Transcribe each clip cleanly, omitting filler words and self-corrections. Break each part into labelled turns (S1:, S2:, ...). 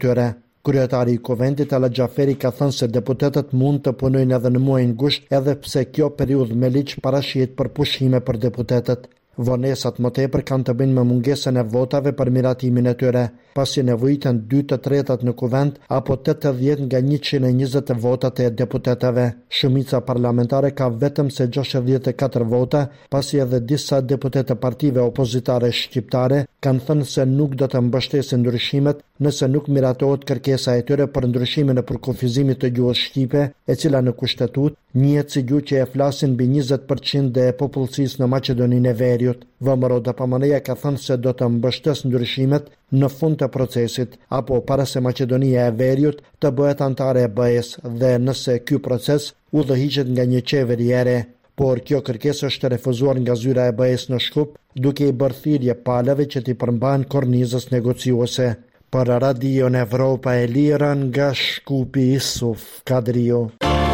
S1: tyre. Kryetari i Kuvendit Ala Xhaferi ka thënë se deputetët mund të punojnë edhe në muajin gusht, edhe pse kjo periudhë me ligj parashihet për pushime për deputetët. Vonesat më tepër kanë të bëjnë me mungesën e votave për miratimin e tyre, pasi nevojiten 2/3 në kuvend apo 80 nga 120 votat e deputetëve. Shumica parlamentare ka vetëm se 64 vota, pasi edhe disa deputetë partive opozitare shqiptare kanë thënë se nuk do të mbështesin ndryshimet nëse nuk miratohet kërkesa e tyre për ndryshimin e përkufizimit të gjuhës shqipe, e cila në kushtetut njihet si gjuhë që e flasin mbi 20% e popullsisë në Maqedoninë e Veriut. VMRO DPMN-ja ka thënë se do të mbështes ndryshimet në fund të procesit, apo para se Maqedonia e Veriut të bëhet antare e BE-s dhe nëse ky proces udhëhiqet nga një qeveri e re. Por kjo kërkesë është refuzuar nga zyra e BE-s në Shkup, duke i bërë thirrje palave që t'i përmbahen kornizës negociuese. Për Radion Evropa e Lira nga Shkupi, Isuf Kadrio.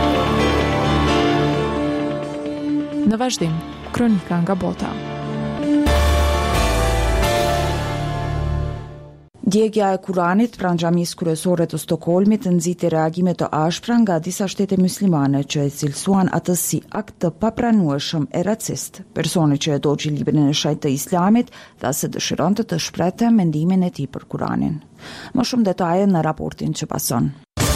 S2: Në vazhdim, kronika nga bota.
S3: Djegja e Kuranit pranë xhamisë kryesore të Stockholmit nxiti reagime të ashpra nga disa shtete muslimane që e cilësuan atë si akt të papranueshëm e racist. Personi që e doçi librin e shenjtë të Islamit dha se dëshironte të shprehte mendimin e tij për Kuranin. Më shumë detaje në raportin që pason.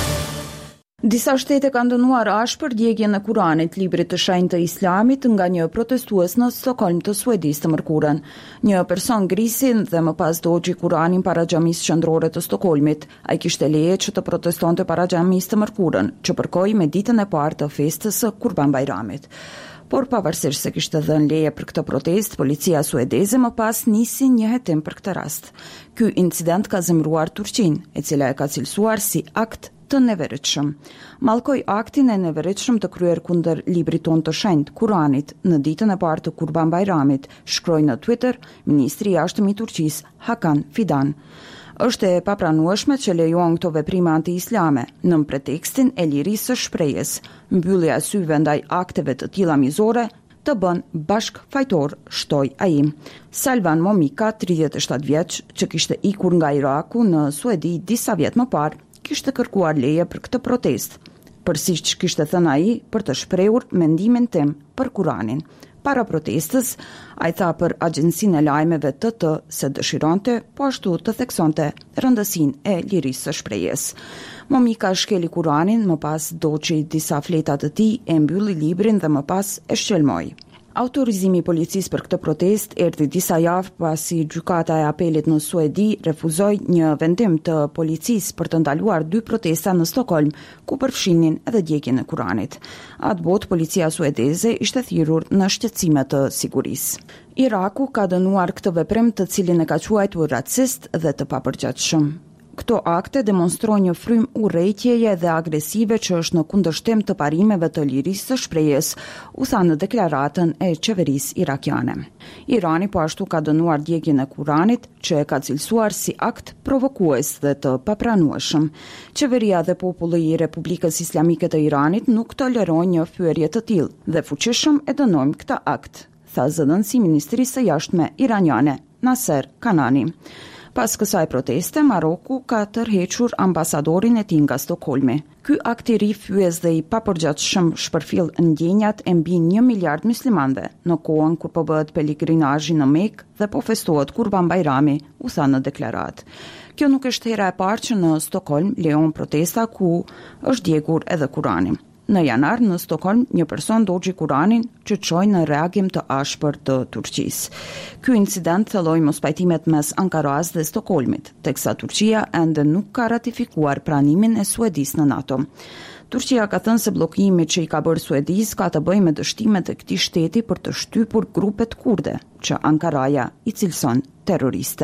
S3: Disa shtete kanë dënuar ashpër djegjen e Kuranit, librit të shenjtë të Islamit, nga një protestues në Stockholm të Suedisë të mërkurën. Një person grisi dhe më pas doçi Kuranin para xhamisë qendrore të Stockholmit. Ai kishte leje që të protestonte para xhamisë të mërkurën, që përkoi me ditën e parë të festës së Kurban Bayramit. Por pavarësisht se kishte dhënë leje për këtë protestë, policia suedeze më pas nisi një hetim për këtë rast. Ky incident ka zemëruar Turqinë, e cila e ka cilësuar si akt të neveritshëm. Mallkoi aktin e neveritshëm të kryer kundër librit tonë të shenjtë, Kuranit, në ditën e parë të Kurban Bayramit, shkroi në Twitter ministri i jashtëm i Turqisë, Hakan Fidan. Është e papranueshme që lejohen këto veprime anti-islame në pretekstin e lirisë së shprehjes. Mbyllja e syve ndaj akteve të tilla mizore të bën bashk fajtor, shtoi ai. Salvan Momika, 37 vjeç, që kishte ikur nga Iraku në Suedi disa vjet më parë, kishte kërkuar leje për këtë protestë, përsiç kishte thënë ai, për të shprehur mendimin tim për Kuranin. Para protestës, ai tha për agjencinë e lajmeve TT se dëshironte po ashtu të theksonte rëndësinë e lirisë së shprehjes. Momika shkeli Kuranin, më pas doçi disa fleta të tij, e mbylli librin dhe më pas e shqelmoi. Autorizimi i policisë për këtë protestë erdhi disa javë pasi gjykata e apelit në Suedi refuzoi një vendim të policisë për të ndaluar 2 protesta në Stockholm, ku përfshinin edhe djegjen e Kuranit. Atë botë policia suedeze ishte thirrur në shqetësime të sigurisë. Iraku ka dënuar këtë veprim, të cilin e ka quajtur racist dhe të papërgjithshëm. Këto akte demonstrojnë një frymë urrëtjeje dhe agresive që është në kundërshtim të parimeve të lirisë së shprehjes, u tha në deklaratën e qeverisë irakiane. Irani po ashtu ka dënuar djegjen e Kuranit, që e ka cilësuar si akt provokues dhe të papranueshëm. Qeveria dhe populli i Republikës Islamike të Iranit nuk tolerojnë një fyerje të tillë dhe fuqishëm e dënojmë këtë akt, tha zëdhënësi i Ministrisë së Jashtme iraniane, Naser Kanani. Pas kësaj proteste, Maroku ka tërhequr ambasadorin e tij nga Stockholmi. Ky akt i ri fyes dhe i papërgjithshëm shpërfill ndjenjat e mbi 1 miliard muslimanëve në kohën kur po bëhet peligrinazhi në Mekë dhe po festohet Kurban Bayrami, u tha në deklaratë. Kjo nuk është hera e parë që në Stockholm lejon protesta ku është djegur edhe Kurani. Në janar në Stockholm një person doçi Kuranin që çoi në reagim të ashpër të Turqisë. Ky incident thelloi mospajtimet mes Ankaras dhe Stockholmit, teksa Turqia ende nuk ka ratifikuar pranimin e Suedisë në NATO. Turqia ka thënë se bllokimi që i ka bërë Suedisë ka të bëjë me dështimet e këtij shteti për të shtypur grupet kurde, që Ankaraja i cilëson terroriste.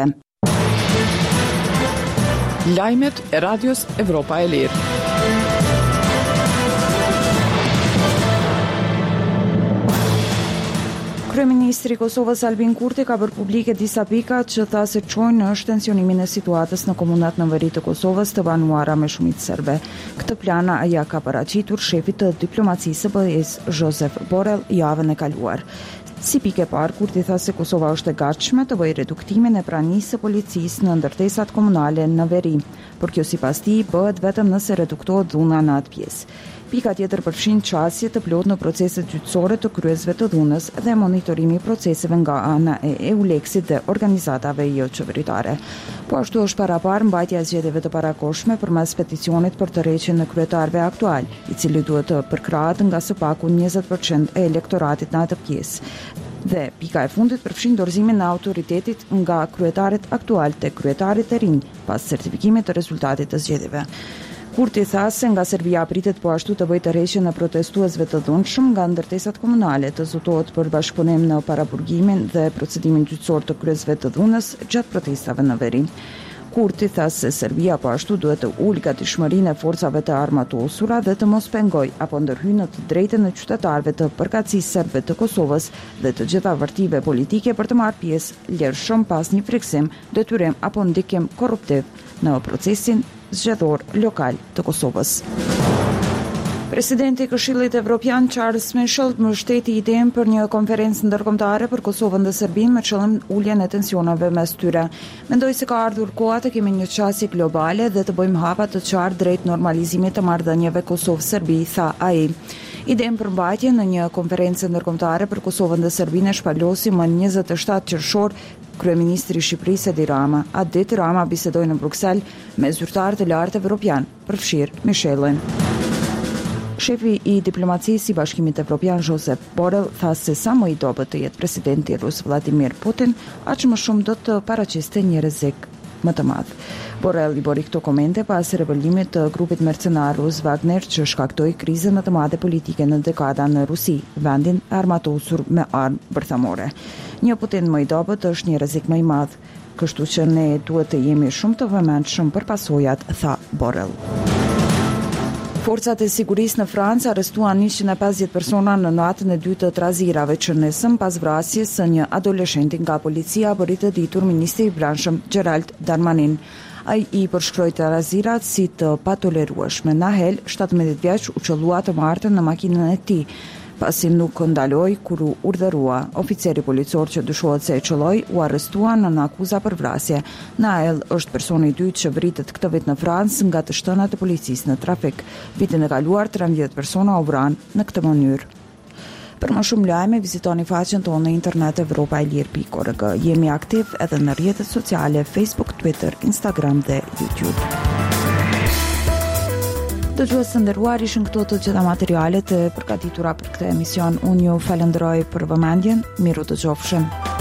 S2: Lajmet e Radios Evropa e Lirë.
S3: Kryeministri i Kosovës Albin Kurti ka bërë publike disa pika që tha se çojnë në shtensionimin e situatës në komunat në veri të Kosovës të banuara me shumicë serbe. Këtë plana aja ka paraqitur shefit të diplomacisë së BE-s Josep Borrell javën e kaluar. Si pikë e parë, Kurti tha se Kosova është e gatshme të bëjë reduktimin e pranisë së policisë në ndërtesat komunale në veri, por kjo sipas tij bëhet vetëm nëse reduktohet dhuna në atë pjesë. Pika tjetër përfshin qasje të plot në proceset gjyqësore të kryesve të dhunës dhe monitorimi i proceseve nga ana e EULEX-it dhe organizatave jo qeveritare. Po ashtu është paraparë mbajtja e zgjedhjeve të parakohshme përmes peticionit për tërheqjen e kryetarëve aktual, i cili duhet të përkrahet nga së paku 20% e elektoratit në atë pjesë. Dhe pika e fundit përfshin dorëzimin e autoritetit nga kryetarit aktual te kryetarit e rinj pas certifikimit të rezultatit të zgjedhjeve. Kurti tha se nga Serbia pritet po ashtu të bëjë tërheqjen e protestuesve të dhunshëm nga ndërtesat komunale, të zotohet për bashkëpunim në paraburgimin dhe procedimin gjyqësor të kryesve të dhunës gjatë protestave në veri. Kurti tha se Serbia po ashtu duhet të ulë gatishmërinë e forcave të armatosura dhe të mos pengoj apo ndërhyjë në të drejtën e qytetarëve të përkatësisë serbe të Kosovës dhe të gjitha vërtive politike për të marrë pjesë lirshëm pas një friksim, detyrim apo ndikim korruptiv në procesin zgjedhor lokal të Kosovës. Presidenti i Këshillit Evropian Charles Michel mbështeti idenë për një konferencë ndërkombëtare për Kosovën dhe Serbinë me qëllim uljen e tensioneve mes tyre. Mendoi se ka ardhur koha të kemi një qasje globale dhe të bëjmë hapa të qartë drejt normalizimit të marrëdhënieve Kosovë-Serbi, tha ai. Idenë për mbajtje në një konferencë ndërkombëtare për Kosovën dhe Serbinë e shpalosi më 27 qershor Kryeministri i Shqipërisë Edi Rama. Atë ditë Rama bisedoi në Bruksel me zyrtarë të lartë evropian, përfshirë Michelin. Shefi i diplomacisë i Bashkimit Evropian Josep Borrell tha se sa më i dobët të jetë presidenti rus Vladimir Putin, aq më shumë do të paraqiste një rrezik më të madh. Borrell i bori këto komente pas rebellimit të grupit mercenar rus Wagner që shkaktoi krizën më të madhe politike në dekada në Rusi, vendin e armatosur me armë bërthamore. Një Putin më i dobët është një rrezik më i madh, kështu që ne duhet të jemi shumë të vëmendshëm për pasojat, tha Borrell. Forcat e sigurisë në Francë arrestuan 150 persona në natën e dytë të trazirave që nesëm pas vrasjes së një adoleshenti nga policia bëri të ditur ministri i brendshëm Gérald Darmanin. Ai i përshkroi trazirat si të patolerueshme. Nahel, 17 vjeç, u qellua të martën në makinën e tij, pasi nuk ndaloi kur u urdhërua. Oficeri policor që dyshohet se e qelloi u arrestua në akuza për vrasje. Nahel është personi i dytë që vritet këtë vit në Francë nga të shtënat e policisë në trafik. Vitin e kaluar 13 persona u vranë në këtë mënyrë. Për më shumë lajme, vizitoni faqen tonë në internet evropaelir.org. Jemi aktiv edhe në rrjetet sociale Facebook, Twitter, Instagram dhe YouTube. Dëgjues të nderuar, ishin këto të gjitha materialet e përgatitura për këtë emision. Unë ju falenderoj për vëmendjen. Miru dëgjofshim.